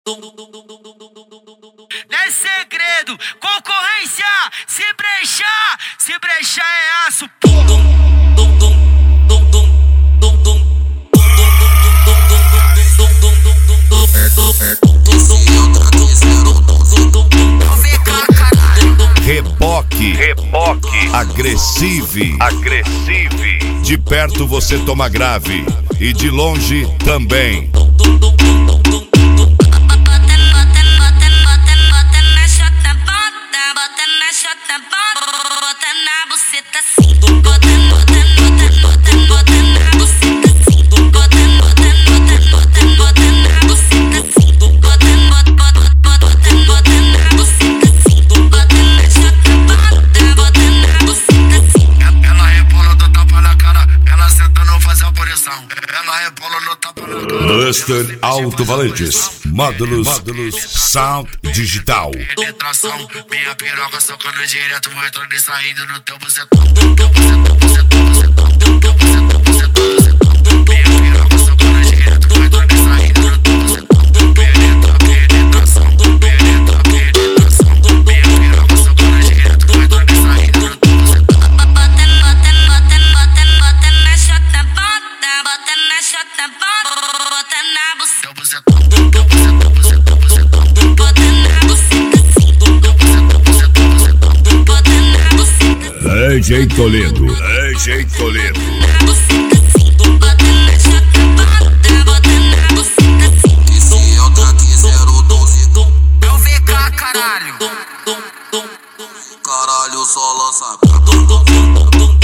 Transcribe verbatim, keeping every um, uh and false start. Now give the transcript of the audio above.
Não é segredo, concorrência, se brechar, se brechar é aço. Reboque, Reboque, agressive, agressive. de perto você toma grave e de longe também. Buster Alto Valentes, módulos, módulos Sound Digital. Penetração, minha piroca socando direto, vou entrando e saindo no teu bucetão. Teu bucetão, bucetão, bucetão, teu bucetão, bucetão, bucetão. Minha piroca socando direto, vou entrando e saindo no teu bucetão. Penetra, penetração, penetra, penetração. Minha piroca socando direto, vou entrando e saindo no teu bucetão. Botando, botando, botando, botando, botando na chota, bota, botando na chota, bota. Teu bucetão, teu bucetão, bucetão, bucetão. Botando na buceta assim. Teu bucetão, bucetão, bucetão. Botando na buceta assim. D J Toledo, D J Toledo. Na buceta assim. Botando na chota, bota, botando na buceta assim. Esse é o track zero doze. É o V K, caralho. Caralho, só lança.